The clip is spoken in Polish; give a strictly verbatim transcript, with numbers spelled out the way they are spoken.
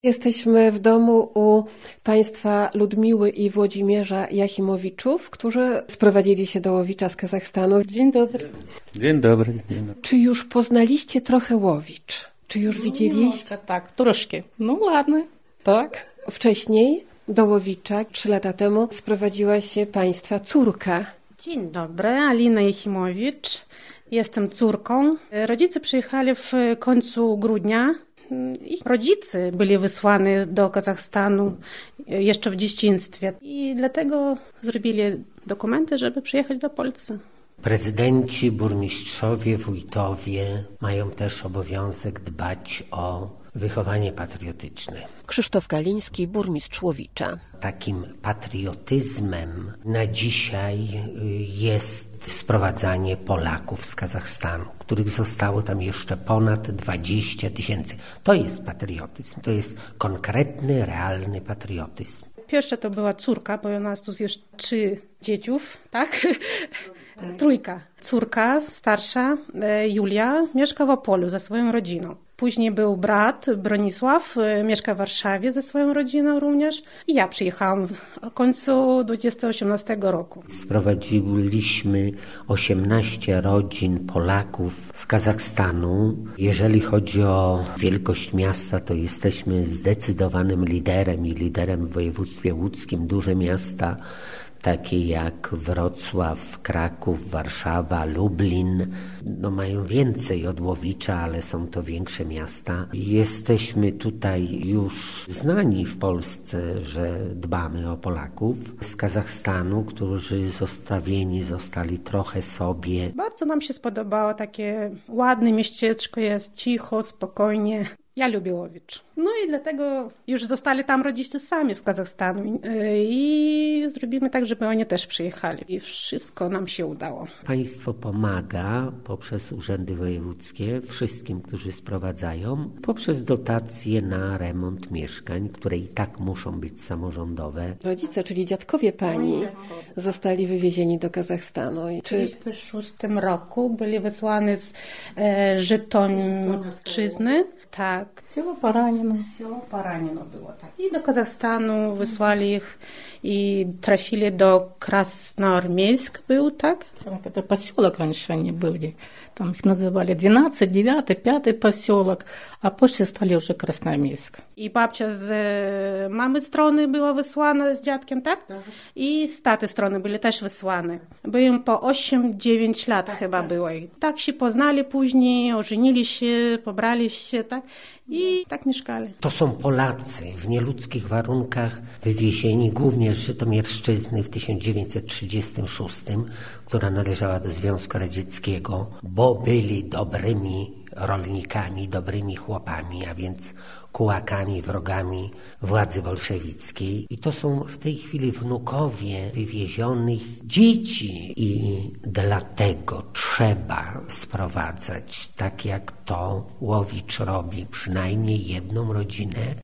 Jesteśmy w domu u państwa Ludmiły i Włodzimierza Jachimowiczów, którzy sprowadzili się do Łowicza z Kazachstanu. Dzień dobry. Dzień dobry. Dzień dobry. Czy już poznaliście trochę Łowicz? Czy już widzieliście? No, tak, troszkę. No ładny, tak. Wcześniej do Łowicza, trzy lata temu, sprowadziła się państwa córka. Dzień dobry, Alina Jachimowicz. Jestem córką. Rodzice przyjechali w końcu grudnia. Ich rodzice byli wysłani do Kazachstanu jeszcze w dzieciństwie i dlatego zrobili dokumenty, żeby przyjechać do Polski. Prezydenci, burmistrzowie, wójtowie mają też obowiązek dbać o wychowanie patriotyczne. Krzysztof Galiński, burmistrz Łowicza. Takim patriotyzmem na dzisiaj jest sprowadzanie Polaków z Kazachstanu, których zostało tam jeszcze ponad dwadzieścia tysięcy. To jest patriotyzm, to jest konkretny, realny patriotyzm. Pierwsza to była córka, bo u nas tu jest trzy dzieciów, tak? Trójka. Córka starsza, Julia, mieszka w Opolu ze swoją rodziną. Później był brat Bronisław, mieszka w Warszawie ze swoją rodziną również. I ja przyjechałam w końcu dwa tysiące osiemnastego roku. Sprowadziliśmy osiemnaście rodzin Polaków z Kazachstanu. Jeżeli chodzi o wielkość miasta, to jesteśmy zdecydowanym liderem i liderem w województwie łódzkim. Duże miasta, takie jak Wrocław, Kraków, Warszawa, Lublin, no mają więcej od Łowicza, ale są to większe miasta. Jesteśmy tutaj już znani w Polsce, że dbamy o Polaków z Kazachstanu, którzy zostawieni zostali trochę sobie. Bardzo nam się spodobało, takie ładne miasteczko jest, cicho, spokojnie. Ja lubię Łowicz. No i dlatego już zostali tam rodzice sami w Kazachstanie i zrobimy tak, żeby oni też przyjechali. I wszystko nam się udało. Państwo pomaga poprzez urzędy wojewódzkie wszystkim, którzy sprowadzają, poprzez dotacje na remont mieszkań, które i tak muszą być samorządowe. Rodzice, czyli dziadkowie pani, zostali wywiezieni do Kazachstanu. W tysiąc dziewięćset trzydziestym szóstym roku byli wysłani z e, Żytomierzyzny. Tak, Silo Paranino. Silo Paranino było, tak. I do Kazachstanu wysłali ich i trafili do Krasnoarmейск był, tak? Это поселок раньше они были. Там их называли двенадцатый, девятый, пятый поселок, а позже стали уже Красноармейск. I babcia z mamy strony była wysłana z dziadkiem, tak? tak. I z taty strony byli też wysłane. Byłem po osiem dziewięć lat tak, chyba tak. było. I tak się poznali później, ożenili się, pobrali się, tak? I tak mieszkali. To są Polacy w nieludzkich warunkach wywiezieni głównie z Żytomierszczyzny w tysiąc dziewięćset trzydziestym szóstym, która należała do Związku Radzieckiego, bo byli dobrymi rolnikami, dobrymi chłopami, a więc kułakami, wrogami władzy bolszewickiej. I to są w tej chwili wnukowie wywiezionych dzieci. I dlatego trzeba sprowadzać, tak jak to Łowicz robi, przynajmniej jedną rodzinę